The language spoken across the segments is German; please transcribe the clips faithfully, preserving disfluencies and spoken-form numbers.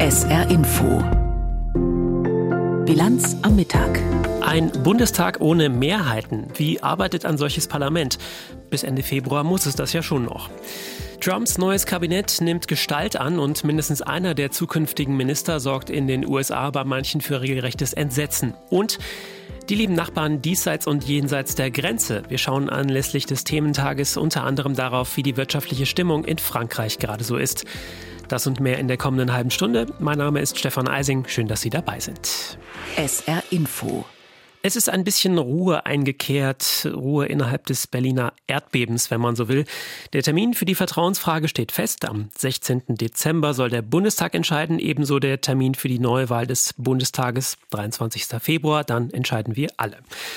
S R Info. Bilanz am Mittag. Ein Bundestag ohne Mehrheiten. Wie arbeitet ein solches Parlament? Bis Ende Februar muss es das ja schon noch. Trumps neues Kabinett nimmt Gestalt an und mindestens einer der zukünftigen Minister sorgt in den U S A bei manchen für regelrechtes Entsetzen. Und die lieben Nachbarn diesseits und jenseits der Grenze. Wir schauen anlässlich des Thementages unter anderem darauf, wie die wirtschaftliche Stimmung in Frankreich gerade so ist. Das und mehr in der kommenden halben Stunde. Mein Name ist Stefan Eising. Schön, dass Sie dabei sind. S R Info. Es ist ein bisschen Ruhe eingekehrt, Ruhe innerhalb des Berliner Erdbebens, wenn man so will. Der Termin für die Vertrauensfrage steht fest. Am sechzehnten Dezember soll der Bundestag entscheiden, ebenso der Termin für die Neuwahl des Bundestages, dreiundzwanzigsten Februar. Dann entscheiden wir alle.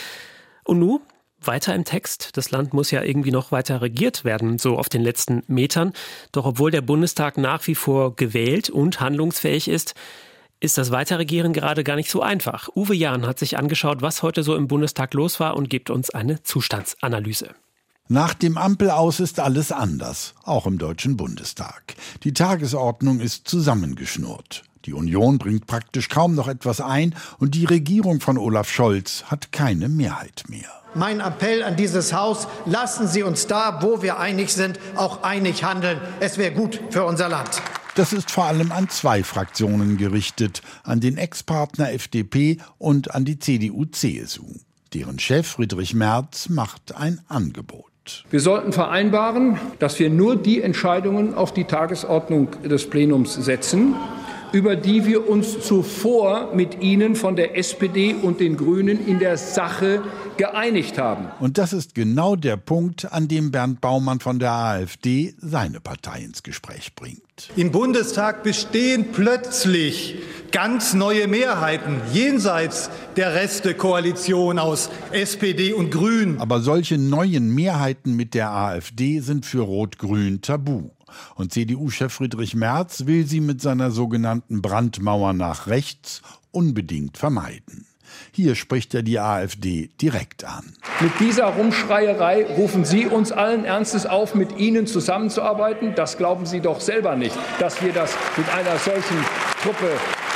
Und nun weiter im Text. Das Land muss ja irgendwie noch weiter regiert werden, so auf den letzten Metern. Doch obwohl der Bundestag nach wie vor gewählt und handlungsfähig ist, ist das Weiterregieren gerade gar nicht so einfach. Uwe Jahn hat sich angeschaut, was heute so im Bundestag los war und gibt uns eine Zustandsanalyse. Nach dem Ampelaus ist alles anders, auch im Deutschen Bundestag. Die Tagesordnung ist zusammengeschnurrt. Die Union bringt praktisch kaum noch etwas ein und die Regierung von Olaf Scholz hat keine Mehrheit mehr. Mein Appell an dieses Haus, lassen Sie uns da, wo wir einig sind, auch einig handeln. Es wäre gut für unser Land. Das ist vor allem an zwei Fraktionen gerichtet, an den Ex-Partner F D P und an die C D U C S U. Deren Chef Friedrich Merz macht ein Angebot. Wir sollten vereinbaren, dass wir nur die Entscheidungen auf die Tagesordnung des Plenums setzen, über die wir uns zuvor mit Ihnen von der S P D und den Grünen in der Sache geeinigt haben. Und das ist genau der Punkt, an dem Bernd Baumann von der AfD seine Partei ins Gespräch bringt. Im Bundestag bestehen plötzlich ganz neue Mehrheiten jenseits der Restekoalition aus S P D und Grünen. Aber solche neuen Mehrheiten mit der AfD sind für Rot-Grün tabu. Und C D U-Chef Friedrich Merz will sie mit seiner sogenannten Brandmauer nach rechts unbedingt vermeiden. Hier spricht er die AfD direkt an. Mit dieser Rumschreierei rufen Sie uns allen Ernstes auf, mit Ihnen zusammenzuarbeiten. Das glauben Sie doch selber nicht, dass wir das mit einer solchen Truppe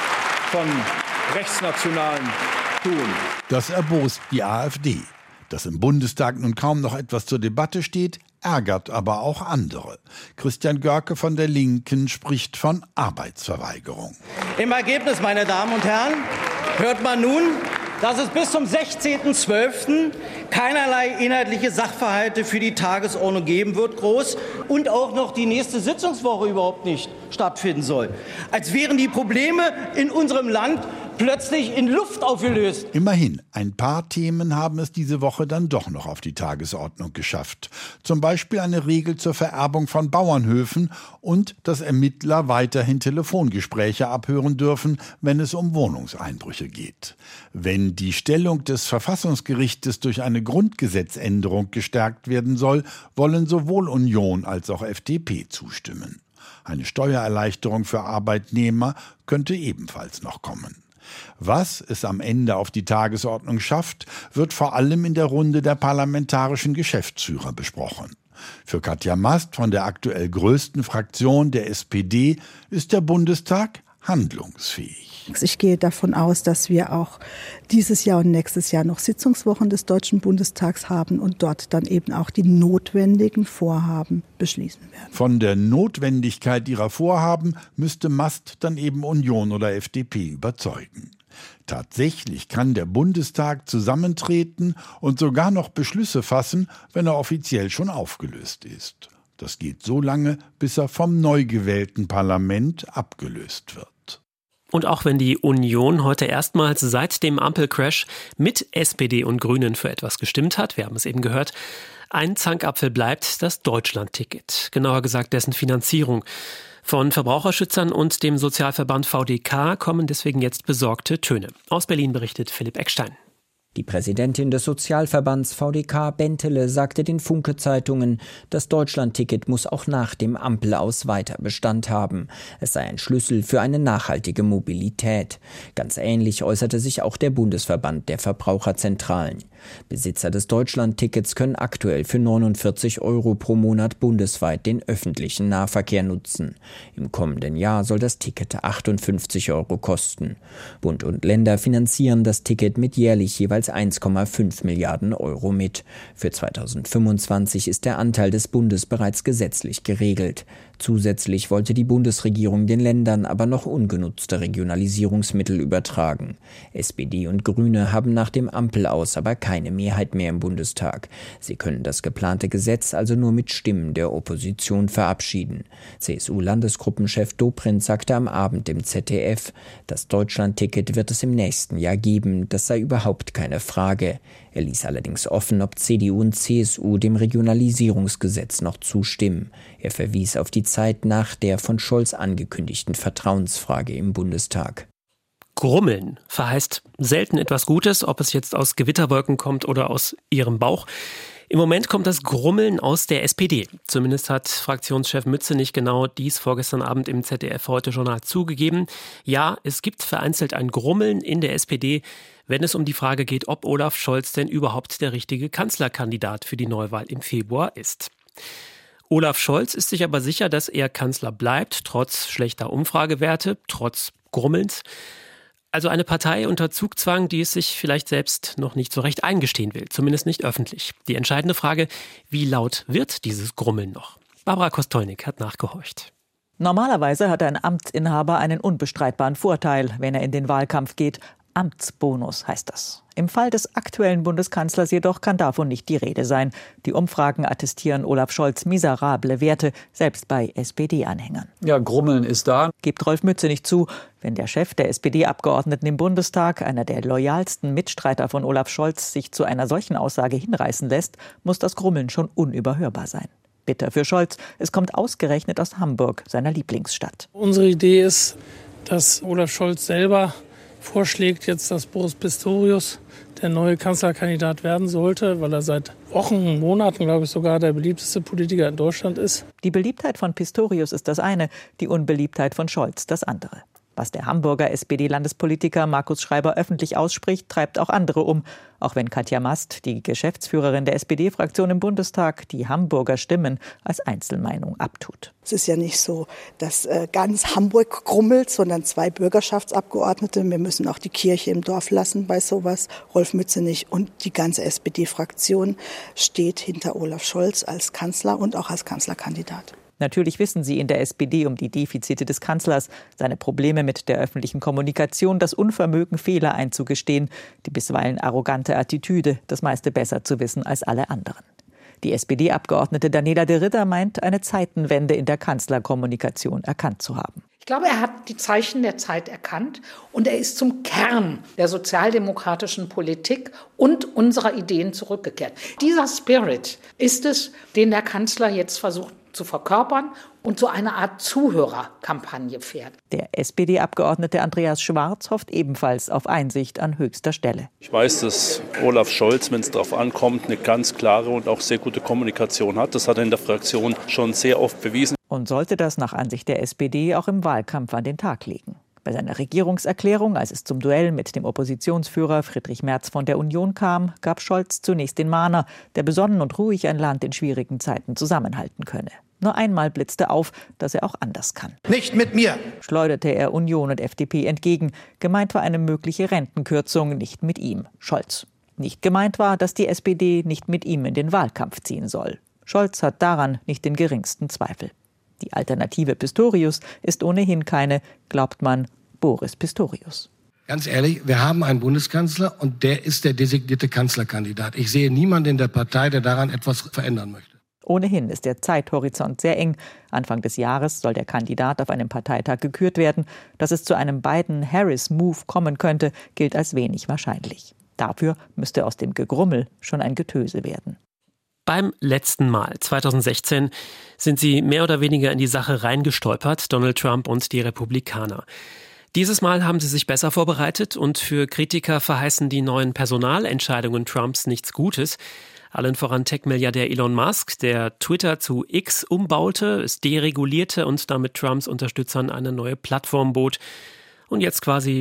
von Rechtsnationalen tun. Das erbost die AfD. Dass im Bundestag nun kaum noch etwas zur Debatte steht, ärgert aber auch andere. Christian Görke von der Linken spricht von Arbeitsverweigerung. Im Ergebnis, meine Damen und Herren, hört man nun, dass es bis zum sechzehnten zwölften keinerlei inhaltliche Sachverhalte für die Tagesordnung geben wird, groß, und auch noch die nächste Sitzungswoche überhaupt nicht stattfinden soll. Als wären die Probleme in unserem Land plötzlich in Luft aufgelöst. Immerhin, ein paar Themen haben es diese Woche dann doch noch auf die Tagesordnung geschafft. Zum Beispiel eine Regel zur Vererbung von Bauernhöfen und dass Ermittler weiterhin Telefongespräche abhören dürfen, wenn es um Wohnungseinbrüche geht. Wenn die Stellung des Verfassungsgerichtes durch eine Grundgesetzänderung gestärkt werden soll, wollen sowohl Union als auch F D P zustimmen. Eine Steuererleichterung für Arbeitnehmer könnte ebenfalls noch kommen. Was es am Ende auf die Tagesordnung schafft, wird vor allem in der Runde der parlamentarischen Geschäftsführer besprochen. Für Katja Mast von der aktuell größten Fraktion der S P D ist der Bundestag handlungsfähig. Ich gehe davon aus, dass wir auch dieses Jahr und nächstes Jahr noch Sitzungswochen des Deutschen Bundestags haben und dort dann eben auch die notwendigen Vorhaben beschließen werden. Von der Notwendigkeit ihrer Vorhaben müsste Mast dann eben Union oder F D P überzeugen. Tatsächlich kann der Bundestag zusammentreten und sogar noch Beschlüsse fassen, wenn er offiziell schon aufgelöst ist. Das geht so lange, bis er vom neu gewählten Parlament abgelöst wird. Und auch wenn die Union heute erstmals seit dem Ampelcrash mit S P D und Grünen für etwas gestimmt hat, wir haben es eben gehört, ein Zankapfel bleibt das Deutschlandticket, genauer gesagt dessen Finanzierung. Von Verbraucherschützern und dem Sozialverband V D K kommen deswegen jetzt besorgte Töne. Aus Berlin berichtet Philipp Eckstein. Die Präsidentin des Sozialverbands V D K, Bentele, sagte den Funke-Zeitungen, das Deutschlandticket muss auch nach dem Ampelaus weiter Bestand haben. Es sei ein Schlüssel für eine nachhaltige Mobilität. Ganz ähnlich äußerte sich auch der Bundesverband der Verbraucherzentralen. Besitzer des Deutschland-Tickets können aktuell für neunundvierzig Euro pro Monat bundesweit den öffentlichen Nahverkehr nutzen. Im kommenden Jahr soll das Ticket achtundfünfzig Euro kosten. Bund und Länder finanzieren das Ticket mit jährlich jeweils eins Komma fünf Milliarden Euro mit. Für zweitausendfünfundzwanzig ist der Anteil des Bundes bereits gesetzlich geregelt. Zusätzlich wollte die Bundesregierung den Ländern aber noch ungenutzte Regionalisierungsmittel übertragen. S P D und Grüne haben nach dem Ampelaus aber keine Mehrheit mehr im Bundestag. Sie können das geplante Gesetz also nur mit Stimmen der Opposition verabschieden. C S U-Landesgruppenchef Dobrindt sagte am Abend im Z D F, das Deutschlandticket wird es im nächsten Jahr geben, das sei überhaupt keine Frage. Er ließ allerdings offen, ob C D U und C S U dem Regionalisierungsgesetz noch zustimmen. Er verwies auf die Zeit nach der von Scholz angekündigten Vertrauensfrage im Bundestag. Grummeln verheißt selten etwas Gutes, ob es jetzt aus Gewitterwolken kommt oder aus ihrem Bauch. Im Moment kommt das Grummeln aus der S P D. Zumindest hat Fraktionschef Mützenich genau dies vorgestern Abend im Z D F-Heute-Journal zugegeben. Ja, es gibt vereinzelt ein Grummeln in der S P D, wenn es um die Frage geht, ob Olaf Scholz denn überhaupt der richtige Kanzlerkandidat für die Neuwahl im Februar ist. Olaf Scholz ist sich aber sicher, dass er Kanzler bleibt, trotz schlechter Umfragewerte, trotz Grummelns. Also eine Partei unter Zugzwang, die es sich vielleicht selbst noch nicht so recht eingestehen will, zumindest nicht öffentlich. Die entscheidende Frage, wie laut wird dieses Grummeln noch? Barbara Kostolnik hat nachgehorcht. Normalerweise hat ein Amtsinhaber einen unbestreitbaren Vorteil, wenn er in den Wahlkampf geht. Amtsbonus heißt das. Im Fall des aktuellen Bundeskanzlers jedoch kann davon nicht die Rede sein. Die Umfragen attestieren Olaf Scholz miserable Werte, selbst bei S P D-Anhängern. Ja, Grummeln ist da. Gibt Rolf Mützenich zu, wenn der Chef der S P D-Abgeordneten im Bundestag, einer der loyalsten Mitstreiter von Olaf Scholz, sich zu einer solchen Aussage hinreißen lässt, muss das Grummeln schon unüberhörbar sein. Bitter für Scholz, es kommt ausgerechnet aus Hamburg, seiner Lieblingsstadt. Unsere Idee ist, dass Olaf Scholz selber vorschlägt jetzt, dass Boris Pistorius der neue Kanzlerkandidat werden sollte, weil er seit Wochen, Monaten, glaube ich, sogar der beliebteste Politiker in Deutschland ist. Die Beliebtheit von Pistorius ist das eine, die Unbeliebtheit von Scholz das andere. Was der Hamburger S P D-Landespolitiker Markus Schreiber öffentlich ausspricht, treibt auch andere um. Auch wenn Katja Mast, die Geschäftsführerin der S P D-Fraktion im Bundestag, die Hamburger Stimmen als Einzelmeinung abtut. Es ist ja nicht so, dass äh, ganz Hamburg grummelt, sondern zwei Bürgerschaftsabgeordnete. Wir müssen auch die Kirche im Dorf lassen bei sowas. Rolf Mützenich und die ganze S P D-Fraktion steht hinter Olaf Scholz als Kanzler und auch als Kanzlerkandidat. Natürlich wissen sie in der S P D um die Defizite des Kanzlers, seine Probleme mit der öffentlichen Kommunikation, das Unvermögen, Fehler einzugestehen, die bisweilen arrogante Attitüde, das meiste besser zu wissen als alle anderen. Die S P D-Abgeordnete Daniela de Ridder meint, eine Zeitenwende in der Kanzlerkommunikation erkannt zu haben. Ich glaube, er hat die Zeichen der Zeit erkannt und er ist zum Kern der sozialdemokratischen Politik und unserer Ideen zurückgekehrt. Dieser Spirit ist es, den der Kanzler jetzt versucht zu verkörpern und so eine Art Zuhörerkampagne fährt. Der S P D-Abgeordnete Andreas Schwarz hofft ebenfalls auf Einsicht an höchster Stelle. Ich weiß, dass Olaf Scholz, wenn es darauf ankommt, eine ganz klare und auch sehr gute Kommunikation hat. Das hat er in der Fraktion schon sehr oft bewiesen. Und sollte das nach Ansicht der S P D auch im Wahlkampf an den Tag legen. Bei seiner Regierungserklärung, als es zum Duell mit dem Oppositionsführer Friedrich Merz von der Union kam, gab Scholz zunächst den Mahner, der besonnen und ruhig ein Land in schwierigen Zeiten zusammenhalten könne. Nur einmal blitzte auf, dass er auch anders kann. Nicht mit mir! Schleuderte er Union und F D P entgegen. Gemeint war eine mögliche Rentenkürzung, nicht mit ihm, Scholz. Nicht gemeint war, dass die S P D nicht mit ihm in den Wahlkampf ziehen soll. Scholz hat daran nicht den geringsten Zweifel. Die Alternative Pistorius ist ohnehin keine, glaubt man, Boris Pistorius. Ganz ehrlich, wir haben einen Bundeskanzler und der ist der designierte Kanzlerkandidat. Ich sehe niemanden in der Partei, der daran etwas verändern möchte. Ohnehin ist der Zeithorizont sehr eng. Anfang des Jahres soll der Kandidat auf einem Parteitag gekürt werden. Dass es zu einem Biden-Harris-Move kommen könnte, gilt als wenig wahrscheinlich. Dafür müsste aus dem Gegrummel schon ein Getöse werden. Beim letzten Mal, zweitausendsechzehn, sind sie mehr oder weniger in die Sache reingestolpert, Donald Trump und die Republikaner. Dieses Mal haben sie sich besser vorbereitet und für Kritiker verheißen die neuen Personalentscheidungen Trumps nichts Gutes. Allen voran Tech-Milliardär Elon Musk, der Twitter zu X umbaute, es deregulierte und damit Trumps Unterstützern eine neue Plattform bot und jetzt quasi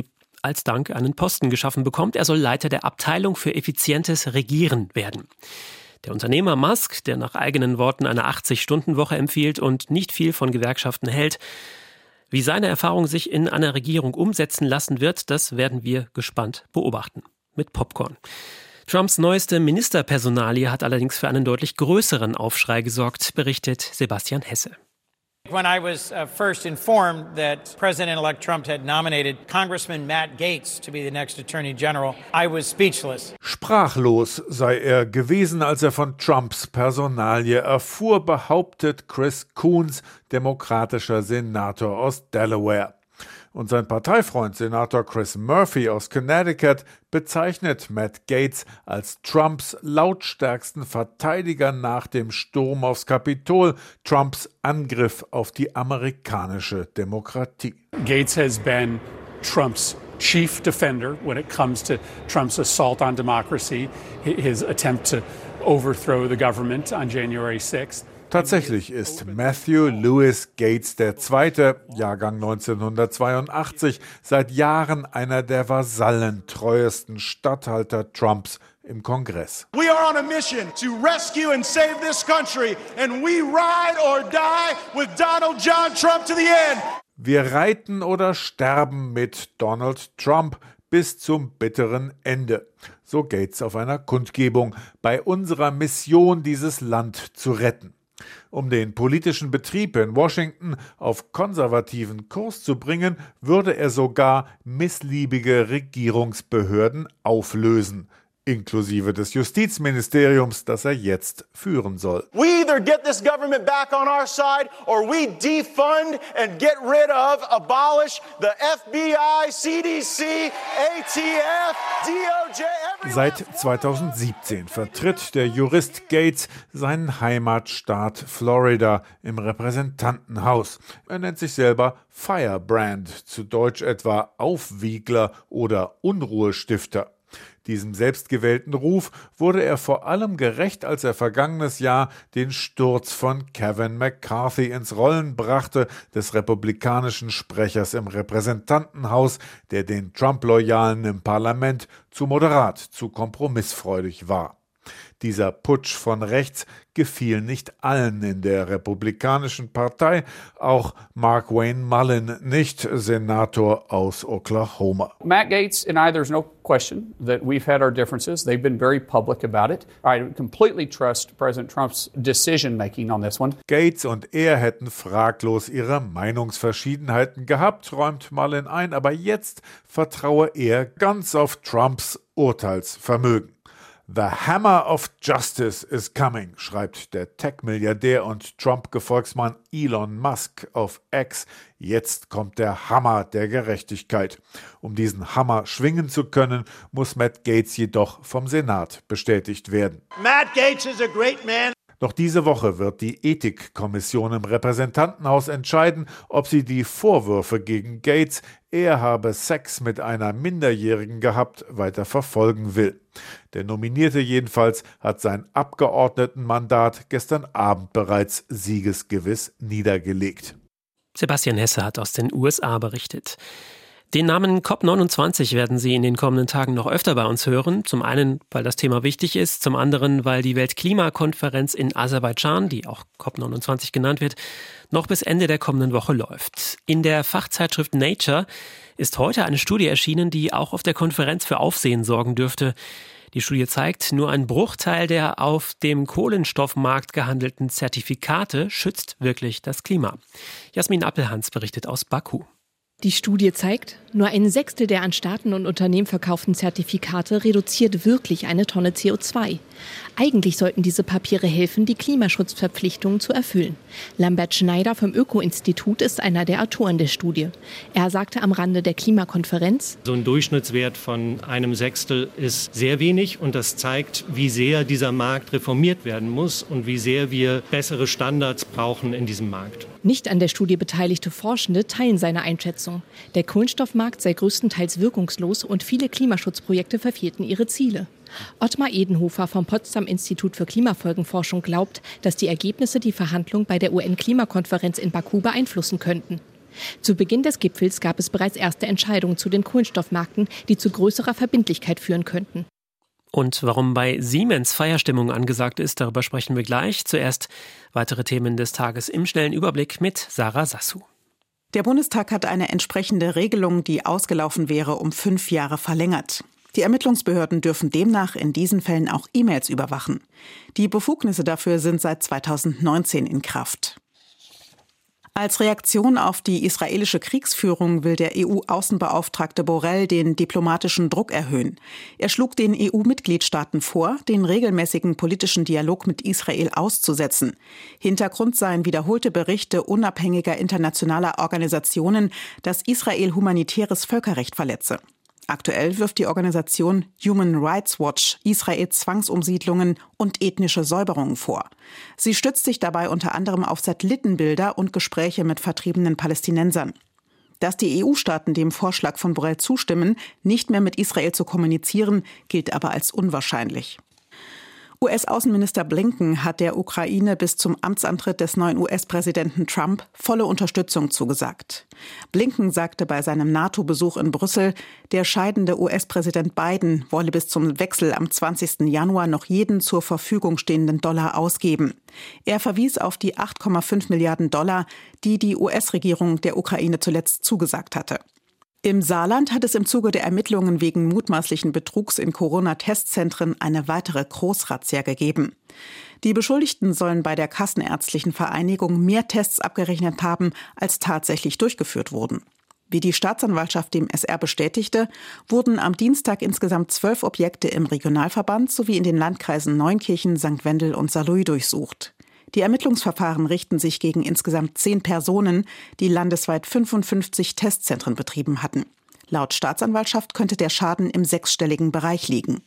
als Dank einen Posten geschaffen bekommt. Er soll Leiter der Abteilung für effizientes Regieren werden. Der Unternehmer Musk, der nach eigenen Worten eine achtzig-Stunden-Woche empfiehlt und nicht viel von Gewerkschaften hält, wie seine Erfahrung sich in einer Regierung umsetzen lassen wird, das werden wir gespannt beobachten. Mit Popcorn. Trumps neueste Ministerpersonalie hat allerdings für einen deutlich größeren Aufschrei gesorgt, berichtet Sebastian Hesse. When I was uh, first informed that President-elect Trump had nominated Congressman Matt Gaetz to be the next Attorney General, I was speechless. Sprachlos sei er gewesen, als er von Trumps Personalie erfuhr, behauptet Chris Coons, demokratischer Senator aus Delaware. Und sein Parteifreund Senator Chris Murphy aus Connecticut bezeichnet Matt Gaetz als Trumps lautstärksten Verteidiger nach dem Sturm aufs Kapitol, Trumps Angriff auf die amerikanische Demokratie. Gaetz has been Trump's chief defender when it comes to Trump's assault on democracy, his attempt to overthrow the government on January sixth. Tatsächlich ist Matthew Lewis Gaetz der Zweite, Jahrgang neunzehnhundertzweiundachtzig, seit Jahren einer der vasallentreuesten Statthalter Trumps im Kongress. We are on a mission to rescue and save this country, and we ride or die with Donald John Trump to the end. Wir reiten oder sterben mit Donald Trump bis zum bitteren Ende. So Gaetz auf einer Kundgebung bei unserer Mission, dieses Land zu retten. Um den politischen Betrieb in Washington auf konservativen Kurs zu bringen, würde er sogar missliebige Regierungsbehörden auflösen, inklusive des Justizministeriums, das er jetzt führen soll. We either get this government back on our side or we defund and get rid of, abolish the F B I, C D C, A T F, D O J. Seit zweitausendsiebzehn vertritt der Jurist Gaetz seinen Heimatstaat Florida im Repräsentantenhaus. Er nennt sich selber Firebrand, zu Deutsch etwa Aufwiegler oder Unruhestifter. Diesem selbstgewählten Ruf wurde er vor allem gerecht, als er vergangenes Jahr den Sturz von Kevin McCarthy ins Rollen brachte, des republikanischen Sprechers im Repräsentantenhaus, der den Trump-Loyalen im Parlament zu moderat, zu kompromissfreudig war. Dieser Putsch von rechts gefiel nicht allen in der Republikanischen Partei, auch Mark Wayne Mullin nicht, Senator aus Oklahoma. Matt Gaetz and I, there's no question that we've had our differences. They've been very public about it. I completely trust President Trump's decision-making on this one. Gaetz und er hätten fraglos ihre Meinungsverschiedenheiten gehabt, räumt Mullin ein, aber jetzt vertraue er ganz auf Trumps Urteilsvermögen. The hammer of justice is coming, schreibt der Tech-Milliardär und Trump-Gefolgsmann Elon Musk auf X. Jetzt kommt der Hammer der Gerechtigkeit. Um diesen Hammer schwingen zu können, muss Matt Gaetz jedoch vom Senat bestätigt werden. Matt Gaetz is a great man. Noch diese Woche wird die Ethikkommission im Repräsentantenhaus entscheiden, ob sie die Vorwürfe gegen Gaetz, er habe Sex mit einer Minderjährigen gehabt, weiter verfolgen will. Der Nominierte jedenfalls hat sein Abgeordnetenmandat gestern Abend bereits siegesgewiss niedergelegt. Sebastian Hesse hat aus den U S A berichtet. Den Namen C O P neunundzwanzig werden Sie in den kommenden Tagen noch öfter bei uns hören. Zum einen, weil das Thema wichtig ist, zum anderen, weil die Weltklimakonferenz in Aserbaidschan, die auch C O P neunundzwanzig genannt wird, noch bis Ende der kommenden Woche läuft. In der Fachzeitschrift Nature ist heute eine Studie erschienen, die auch auf der Konferenz für Aufsehen sorgen dürfte. Die Studie zeigt, nur ein Bruchteil der auf dem Kohlenstoffmarkt gehandelten Zertifikate schützt wirklich das Klima. Jasmin Appelhans berichtet aus Baku. Die Studie zeigt, nur ein Sechstel der an Staaten und Unternehmen verkauften Zertifikate reduziert wirklich eine Tonne C O zwei. Eigentlich sollten diese Papiere helfen, die Klimaschutzverpflichtungen zu erfüllen. Lambert Schneider vom Öko-Institut ist einer der Autoren der Studie. Er sagte am Rande der Klimakonferenz: So ein Durchschnittswert von einem Sechstel ist sehr wenig und das zeigt, wie sehr dieser Markt reformiert werden muss und wie sehr wir bessere Standards brauchen in diesem Markt. Nicht an der Studie beteiligte Forschende teilen seine Einschätzung. Der Kohlenstoffmarkt sei größtenteils wirkungslos und viele Klimaschutzprojekte verfehlten ihre Ziele. Ottmar Edenhofer vom Potsdam Institut für Klimafolgenforschung glaubt, dass die Ergebnisse die Verhandlungen bei der U N-Klimakonferenz in Baku beeinflussen könnten. Zu Beginn des Gipfels gab es bereits erste Entscheidungen zu den Kohlenstoffmärkten, die zu größerer Verbindlichkeit führen könnten. Und warum bei Siemens Feierstimmung angesagt ist, darüber sprechen wir gleich. Zuerst weitere Themen des Tages im schnellen Überblick mit Sarah Sassou. Der Bundestag hat eine entsprechende Regelung, die ausgelaufen wäre, um fünf Jahre verlängert. Die Ermittlungsbehörden dürfen demnach in diesen Fällen auch E-Mails überwachen. Die Befugnisse dafür sind seit zweitausendneunzehn in Kraft. Als Reaktion auf die israelische Kriegsführung will der E U-Außenbeauftragte Borrell den diplomatischen Druck erhöhen. Er schlug den E U-Mitgliedstaaten vor, den regelmäßigen politischen Dialog mit Israel auszusetzen. Hintergrund seien wiederholte Berichte unabhängiger internationaler Organisationen, dass Israel humanitäres Völkerrecht verletze. Aktuell wirft die Organisation Human Rights Watch Israel Zwangsumsiedlungen und ethnische Säuberungen vor. Sie stützt sich dabei unter anderem auf Satellitenbilder und Gespräche mit vertriebenen Palästinensern. Dass die E U-Staaten dem Vorschlag von Borrell zustimmen, nicht mehr mit Israel zu kommunizieren, gilt aber als unwahrscheinlich. U S-Außenminister Blinken hat der Ukraine bis zum Amtsantritt des neuen U S-Präsidenten Trump volle Unterstützung zugesagt. Blinken sagte bei seinem NATO-Besuch in Brüssel, der scheidende U S-Präsident Biden wolle bis zum Wechsel am zwanzigsten Januar noch jeden zur Verfügung stehenden Dollar ausgeben. Er verwies auf die acht Komma fünf Milliarden Dollar, die die U S-Regierung der Ukraine zuletzt zugesagt hatte. Im Saarland hat es im Zuge der Ermittlungen wegen mutmaßlichen Betrugs in Corona-Testzentren eine weitere Großrazzia gegeben. Die Beschuldigten sollen bei der Kassenärztlichen Vereinigung mehr Tests abgerechnet haben, als tatsächlich durchgeführt wurden. Wie die Staatsanwaltschaft dem S R bestätigte, wurden am Dienstag insgesamt zwölf Objekte im Regionalverband sowie in den Landkreisen Neunkirchen, Sankt Wendel und Saarlouis durchsucht. Die Ermittlungsverfahren richten sich gegen insgesamt zehn Personen, die landesweit fünfundfünfzig Testzentren betrieben hatten. Laut Staatsanwaltschaft könnte der Schaden im sechsstelligen Bereich liegen.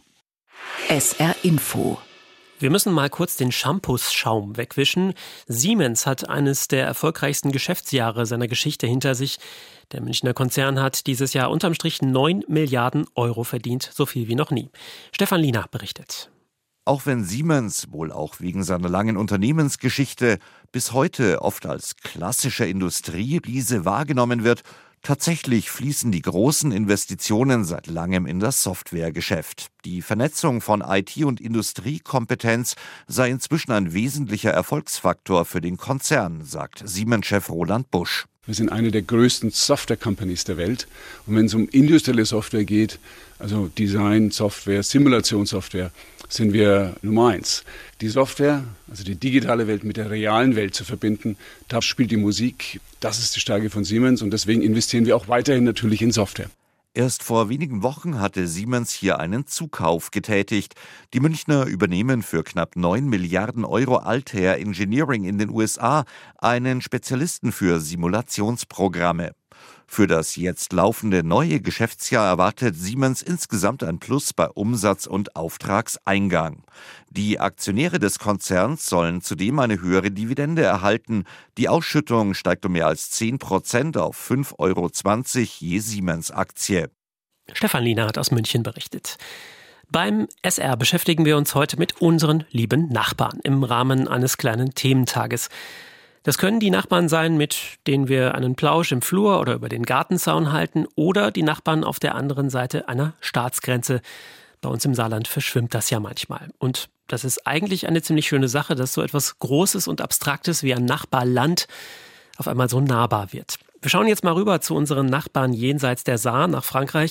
S R Info. Wir müssen mal kurz den Shampoos-Schaum wegwischen. Siemens hat eines der erfolgreichsten Geschäftsjahre seiner Geschichte hinter sich. Der Münchner Konzern hat dieses Jahr unterm Strich neun Milliarden Euro verdient, so viel wie noch nie. Stefan Liener berichtet. Auch wenn Siemens, wohl auch wegen seiner langen Unternehmensgeschichte, bis heute oft als klassischer Industrieriese wahrgenommen wird, tatsächlich fließen die großen Investitionen seit langem in das Softwaregeschäft. Die Vernetzung von I T- und Industriekompetenz sei inzwischen ein wesentlicher Erfolgsfaktor für den Konzern, sagt Siemens-Chef Roland Busch. Wir sind eine der größten Software-Companies der Welt. Und wenn es um industrielle Software geht, also Design, Software, Simulationssoftware, sind wir Nummer eins. Die Software, also die digitale Welt mit der realen Welt zu verbinden, da spielt die Musik. Das ist die Stärke von Siemens und deswegen investieren wir auch weiterhin natürlich in Software. Erst vor wenigen Wochen hatte Siemens hier einen Zukauf getätigt. Die Münchner übernehmen für knapp neun Milliarden Euro Altair Engineering in den U S A, einen Spezialisten für Simulationsprogramme. Für das jetzt laufende neue Geschäftsjahr erwartet Siemens insgesamt ein Plus bei Umsatz und Auftragseingang. Die Aktionäre des Konzerns sollen zudem eine höhere Dividende erhalten. Die Ausschüttung steigt um mehr als zehn Prozent auf fünf Euro zwanzig je Siemens-Aktie. Stefan Liener hat aus München berichtet. Beim S R beschäftigen wir uns heute mit unseren lieben Nachbarn im Rahmen eines kleinen Thementages. Das können die Nachbarn sein, mit denen wir einen Plausch im Flur oder über den Gartenzaun halten, oder die Nachbarn auf der anderen Seite einer Staatsgrenze. Bei uns im Saarland verschwimmt das ja manchmal. Und das ist eigentlich eine ziemlich schöne Sache, dass so etwas Großes und Abstraktes wie ein Nachbarland auf einmal so nahbar wird. Wir schauen jetzt mal rüber zu unseren Nachbarn jenseits der Saar nach Frankreich.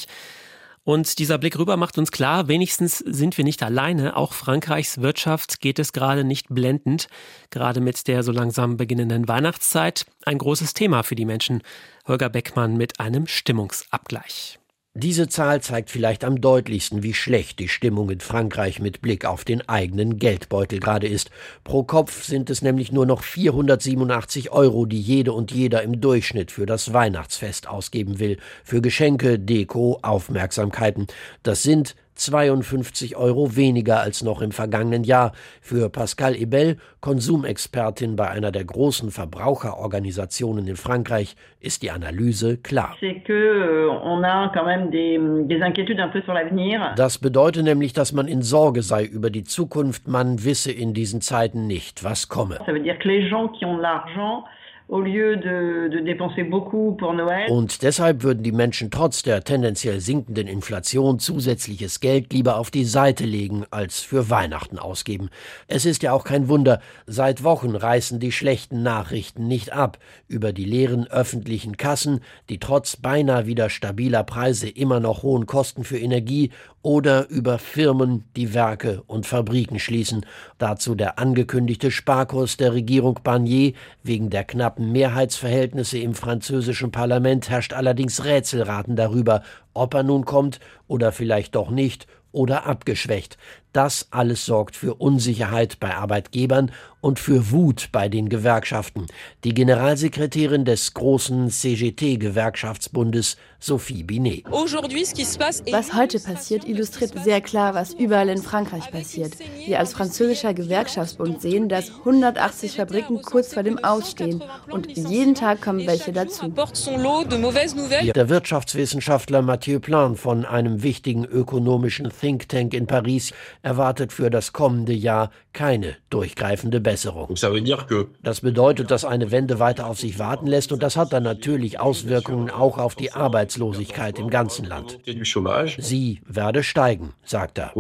Und dieser Blick rüber macht uns klar, wenigstens sind wir nicht alleine. Auch Frankreichs Wirtschaft geht es gerade nicht blendend. Gerade mit der so langsam beginnenden Weihnachtszeit. Ein großes Thema für die Menschen. Holger Beckmann mit einem Stimmungsabgleich. Diese Zahl zeigt vielleicht am deutlichsten, wie schlecht die Stimmung in Frankreich mit Blick auf den eigenen Geldbeutel gerade ist. Pro Kopf sind es nämlich nur noch vierhundertsiebenundachtzig Euro, die jede und jeder im Durchschnitt für das Weihnachtsfest ausgeben will. Für Geschenke, Deko, Aufmerksamkeiten. Das sind zweiundfünfzig Euro weniger als noch im vergangenen Jahr. Für Pascal Ebel, Konsumexpertin bei einer der großen Verbraucherorganisationen in Frankreich, ist die Analyse klar. Das bedeutet nämlich, dass man in Sorge sei über die Zukunft. Man wisse in diesen Zeiten nicht, was komme. Und deshalb würden die Menschen trotz der tendenziell sinkenden Inflation zusätzliches Geld lieber auf die Seite legen, als für Weihnachten ausgeben. Es ist ja auch kein Wunder, seit Wochen reißen die schlechten Nachrichten nicht ab über die leeren öffentlichen Kassen, die trotz beinahe wieder stabiler Preise immer noch hohen Kosten für Energie, oder über Firmen, die Werke und Fabriken schließen. Dazu der angekündigte Sparkurs der Regierung Barnier. Wegen der knappen Mehrheitsverhältnisse im französischen Parlament herrscht allerdings Rätselraten darüber, ob er nun kommt oder vielleicht doch nicht oder abgeschwächt. Das alles sorgt für Unsicherheit bei Arbeitgebern und für Wut bei den Gewerkschaften. Die Generalsekretärin des großen C G T-Gewerkschaftsbundes, Sophie Binet. Was heute passiert, illustriert sehr klar, was überall in Frankreich passiert. Wir als französischer Gewerkschaftsbund sehen, dass hundertachtzig Fabriken kurz vor dem Ausstehen und jeden Tag kommen welche dazu. Der Wirtschaftswissenschaftler Mathieu Plan von einem wichtigen ökonomischen Think Tank in Paris erwartet für das kommende Jahr keine durchgreifende Besserung. Das bedeutet, dass eine Wende weiter auf sich warten lässt, und das hat dann natürlich Auswirkungen auch auf die Arbeitslosigkeit im ganzen Land. Sie werde steigen, sagt er.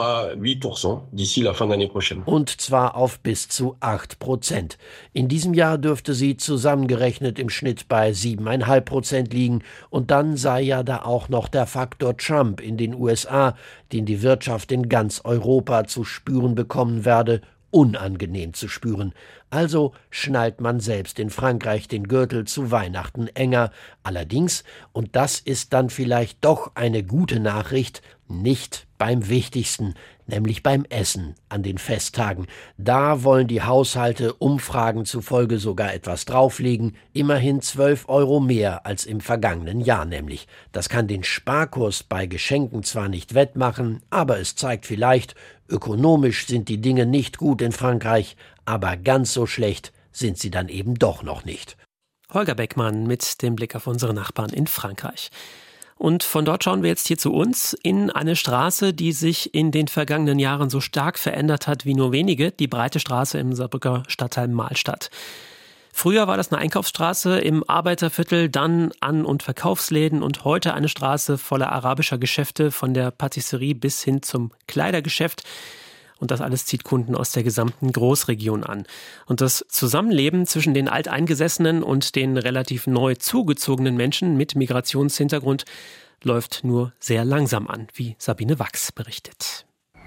Und zwar auf bis zu acht Prozent. In diesem Jahr dürfte sie zusammengerechnet im Schnitt bei sieben Komma fünf Prozent liegen. Und dann sei ja da auch noch der Faktor Trump in den U S A, den die Wirtschaft in ganz Europa zu spüren bekommen werde, unangenehm zu spüren. Also schnallt man selbst in Frankreich den Gürtel zu Weihnachten enger. Allerdings, und das ist dann vielleicht doch eine gute Nachricht, nicht beim Wichtigsten, nämlich beim Essen an den Festtagen. Da wollen die Haushalte Umfragen zufolge sogar etwas drauflegen, immerhin zwölf Euro mehr als im vergangenen Jahr nämlich. Das kann den Sparkurs bei Geschenken zwar nicht wettmachen, aber es zeigt vielleicht, ökonomisch sind die Dinge nicht gut in Frankreich, aber ganz so schlecht sind sie dann eben doch noch nicht. Holger Beckmann mit dem Blick auf unsere Nachbarn in Frankreich. Und von dort schauen wir jetzt hier zu uns in eine Straße, die sich in den vergangenen Jahren so stark verändert hat wie nur wenige, die Breite Straße im Saarbrücker Stadtteil Mahlstadt. Früher war das eine Einkaufsstraße im Arbeiterviertel, dann An- und Verkaufsläden und heute eine Straße voller arabischer Geschäfte, von der Patisserie bis hin zum Kleidergeschäft. Und das alles zieht Kunden aus der gesamten Großregion an. Und das Zusammenleben zwischen den Alteingesessenen und den relativ neu zugezogenen Menschen mit Migrationshintergrund läuft nur sehr langsam an, wie Sabine Wachs berichtet.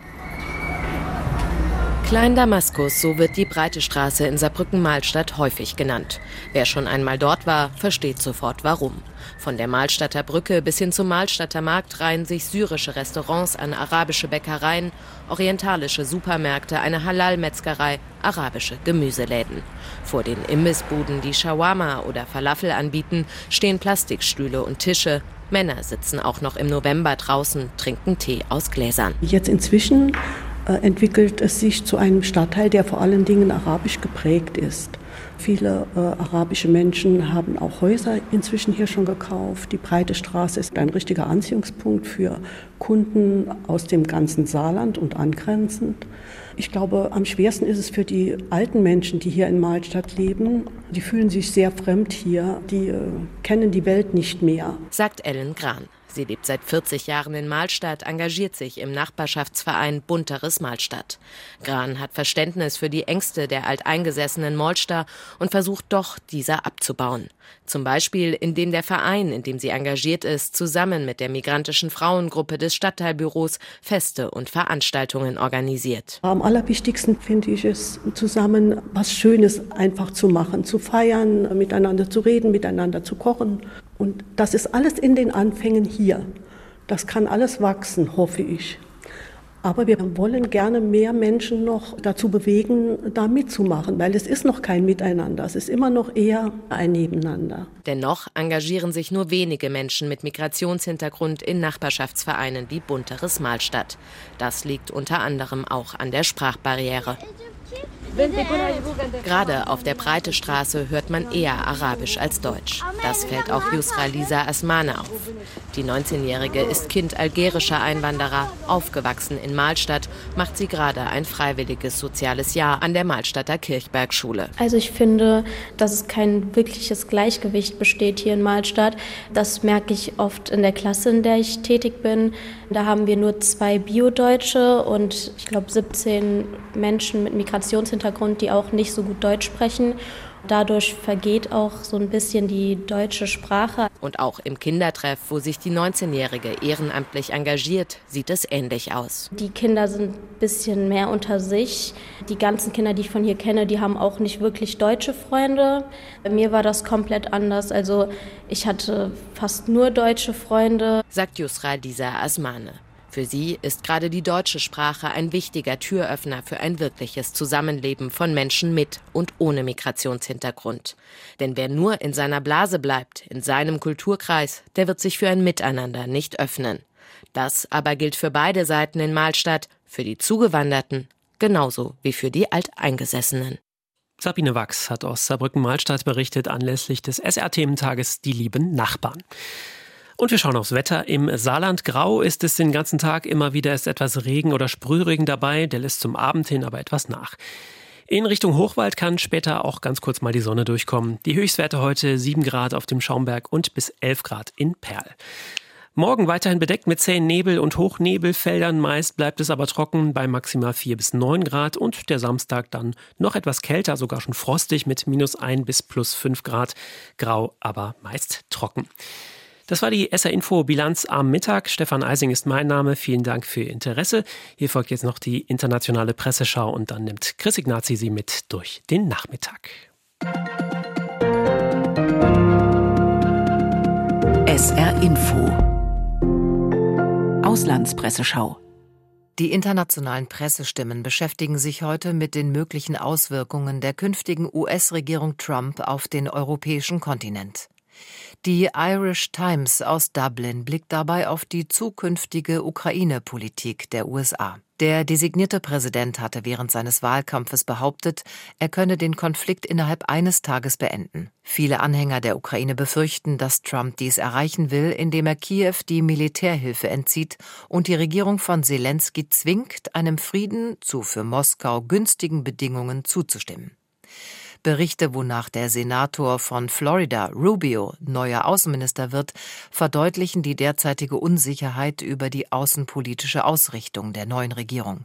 Klein-Damaskus, so wird die Breite Straße in Saarbrücken-Mahlstadt häufig genannt. Wer schon einmal dort war, versteht sofort warum. Von der Mahlstadter Brücke bis hin zum Mahlstadter Markt reihen sich syrische Restaurants an arabische Bäckereien, orientalische Supermärkte, eine Halal-Metzgerei, arabische Gemüseläden. Vor den Imbissbuden, die Shawarma oder Falafel anbieten, stehen Plastikstühle und Tische. Männer sitzen auch noch im November draußen, trinken Tee aus Gläsern. Jetzt inzwischen äh, entwickelt es sich zu einem Stadtteil, der vor allen Dingen arabisch geprägt ist. Viele äh, arabische Menschen haben auch Häuser inzwischen hier schon gekauft. Die Breite Straße ist ein richtiger Anziehungspunkt für Kunden aus dem ganzen Saarland und angrenzend. Ich glaube, am schwersten ist es für die alten Menschen, die hier in Mahlstadt leben. Die fühlen sich sehr fremd hier, die äh, kennen die Welt nicht mehr. Sagt Ellen Gran. Sie lebt seit vierzig Jahren in Mahlstadt, engagiert sich im Nachbarschaftsverein Bunteres Mahlstadt. Gran hat Verständnis für die Ängste der alteingesessenen Mahlster und versucht doch, diese abzubauen. Zum Beispiel, indem der Verein, in dem sie engagiert ist, zusammen mit der migrantischen Frauengruppe des Stadtteilbüros Feste und Veranstaltungen organisiert. Am allerwichtigsten finde ich es, zusammen was Schönes einfach zu machen, zu feiern, miteinander zu reden, miteinander zu kochen. Und das ist alles in den Anfängen hier. Das kann alles wachsen, hoffe ich. Aber wir wollen gerne mehr Menschen noch dazu bewegen, da mitzumachen, weil es ist noch kein Miteinander, es ist immer noch eher ein Nebeneinander. Dennoch engagieren sich nur wenige Menschen mit Migrationshintergrund in Nachbarschaftsvereinen wie Bunteres Mahlstadt. Das liegt unter anderem auch an der Sprachbarriere. Gerade auf der Breitestraße hört man eher Arabisch als Deutsch. Das fällt auch Yusra Lisa Asmane auf. Die neunzehnjährige ist Kind algerischer Einwanderer, aufgewachsen in Mahlstadt, macht sie gerade ein freiwilliges soziales Jahr an der Mahlstadter Kirchbergschule. Also ich finde, dass es kein wirkliches Gleichgewicht besteht hier in Mahlstadt. Das merke ich oft in der Klasse, in der ich tätig bin. Da haben wir nur zwei Bio-Deutsche und ich glaube siebzehn Menschen mit Migrationshintergrund, die auch nicht so gut Deutsch sprechen. Dadurch vergeht auch so ein bisschen die deutsche Sprache. Und auch im Kindertreff, wo sich die neunzehnjährige ehrenamtlich engagiert, sieht es ähnlich aus. Die Kinder sind ein bisschen mehr unter sich. Die ganzen Kinder, die ich von hier kenne, die haben auch nicht wirklich deutsche Freunde. Bei mir war das komplett anders. Also ich hatte fast nur deutsche Freunde, sagt Yusra Lisa Asmane. Für sie ist gerade die deutsche Sprache ein wichtiger Türöffner für ein wirkliches Zusammenleben von Menschen mit und ohne Migrationshintergrund. Denn wer nur in seiner Blase bleibt, in seinem Kulturkreis, der wird sich für ein Miteinander nicht öffnen. Das aber gilt für beide Seiten in Mahlstadt, für die Zugewanderten genauso wie für die Alteingesessenen. Sabine Wachs hat aus Saarbrücken-Mahlstadt berichtet anlässlich des S R-Thementag Die lieben Nachbarn. Und wir schauen aufs Wetter. Im Saarland grau ist es den ganzen Tag. Immer wieder ist etwas Regen oder Sprühregen dabei. Der lässt zum Abend hin aber etwas nach. In Richtung Hochwald kann später auch ganz kurz mal die Sonne durchkommen. Die Höchstwerte heute sieben Grad auf dem Schaumberg und bis elf Grad in Perl. Morgen weiterhin bedeckt mit zähen Nebel- und Hochnebelfeldern. Meist bleibt es aber trocken bei maximal vier bis neun Grad. Und der Samstag dann noch etwas kälter, sogar schon frostig mit minus ein bis plus fünf Grad. Grau, aber meist trocken. Das war die S R-Info-Bilanz am Mittag. Stefan Eising ist mein Name. Vielen Dank für Ihr Interesse. Hier folgt jetzt noch die internationale Presseschau und dann nimmt Chris Ignazi Sie mit durch den Nachmittag. S R-Info Auslandspresseschau. Die internationalen Pressestimmen beschäftigen sich heute mit den möglichen Auswirkungen der künftigen U S-Regierung Trump auf den europäischen Kontinent. Die Irish Times aus Dublin blickt dabei auf die zukünftige Ukraine-Politik der U S A. Der designierte Präsident hatte während seines Wahlkampfes behauptet, er könne den Konflikt innerhalb eines Tages beenden. Viele Anhänger der Ukraine befürchten, dass Trump dies erreichen will, indem er Kiew die Militärhilfe entzieht und die Regierung von Selenskyj zwingt, einem Frieden zu für Moskau günstigen Bedingungen zuzustimmen. Berichte, wonach der Senator von Florida, Rubio, neuer Außenminister wird, verdeutlichen die derzeitige Unsicherheit über die außenpolitische Ausrichtung der neuen Regierung.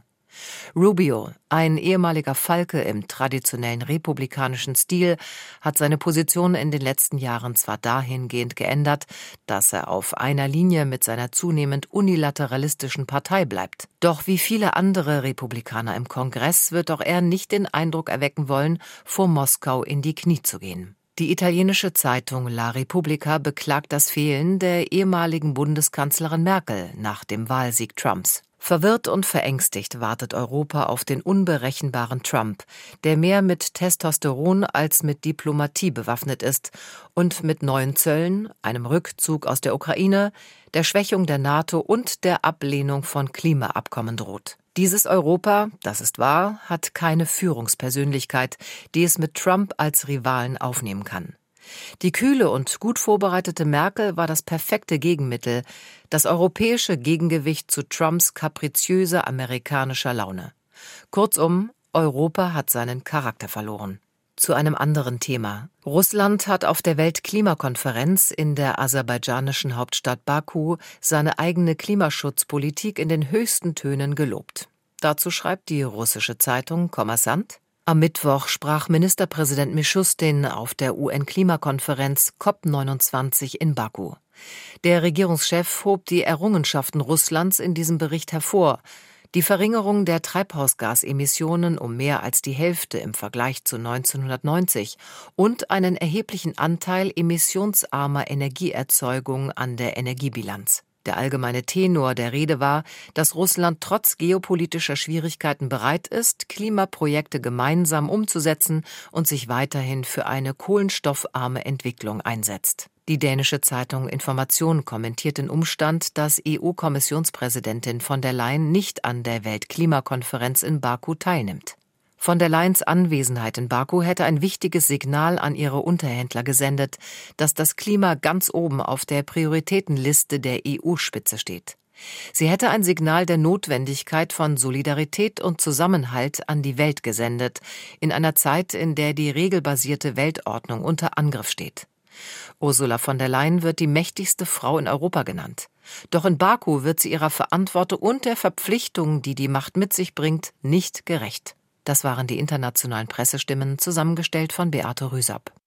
Rubio, ein ehemaliger Falke im traditionellen republikanischen Stil, hat seine Position in den letzten Jahren zwar dahingehend geändert, dass er auf einer Linie mit seiner zunehmend unilateralistischen Partei bleibt. Doch wie viele andere Republikaner im Kongress wird auch er nicht den Eindruck erwecken wollen, vor Moskau in die Knie zu gehen. Die italienische Zeitung La Repubblica beklagt das Fehlen der ehemaligen Bundeskanzlerin Merkel nach dem Wahlsieg Trumps. Verwirrt und verängstigt wartet Europa auf den unberechenbaren Trump, der mehr mit Testosteron als mit Diplomatie bewaffnet ist und mit neuen Zöllen, einem Rückzug aus der Ukraine, der Schwächung der NATO und der Ablehnung von Klimaabkommen droht. Dieses Europa, das ist wahr, hat keine Führungspersönlichkeit, die es mit Trump als Rivalen aufnehmen kann. Die kühle und gut vorbereitete Merkel war das perfekte Gegenmittel, das europäische Gegengewicht zu Trumps kapriziöser amerikanischer Laune. Kurzum, Europa hat seinen Charakter verloren. Zu einem anderen Thema. Russland hat auf der Weltklimakonferenz in der aserbaidschanischen Hauptstadt Baku seine eigene Klimaschutzpolitik in den höchsten Tönen gelobt. Dazu schreibt die russische Zeitung Kommersant: Am Mittwoch sprach Ministerpräsident Mischustin auf der U N-Klimakonferenz C O P neunundzwanzig in Baku. Der Regierungschef hob die Errungenschaften Russlands in diesem Bericht hervor. Die Verringerung der Treibhausgasemissionen um mehr als die Hälfte im Vergleich zu neunzehnhundertneunzig und einen erheblichen Anteil emissionsarmer Energieerzeugung an der Energiebilanz. Der allgemeine Tenor der Rede war, dass Russland trotz geopolitischer Schwierigkeiten bereit ist, Klimaprojekte gemeinsam umzusetzen und sich weiterhin für eine kohlenstoffarme Entwicklung einsetzt. Die dänische Zeitung Information kommentiert den Umstand, dass E U-Kommissionspräsidentin von der Leyen nicht an der Weltklimakonferenz in Baku teilnimmt. Von der Leyens Anwesenheit in Baku hätte ein wichtiges Signal an ihre Unterhändler gesendet, dass das Klima ganz oben auf der Prioritätenliste der E U-Spitze steht. Sie hätte ein Signal der Notwendigkeit von Solidarität und Zusammenhalt an die Welt gesendet, in einer Zeit, in der die regelbasierte Weltordnung unter Angriff steht. Ursula von der Leyen wird die mächtigste Frau in Europa genannt. Doch in Baku wird sie ihrer Verantwortung und der Verpflichtung, die die Macht mit sich bringt, nicht gerecht. Das waren die internationalen Pressestimmen, zusammengestellt von Beate Rüsap.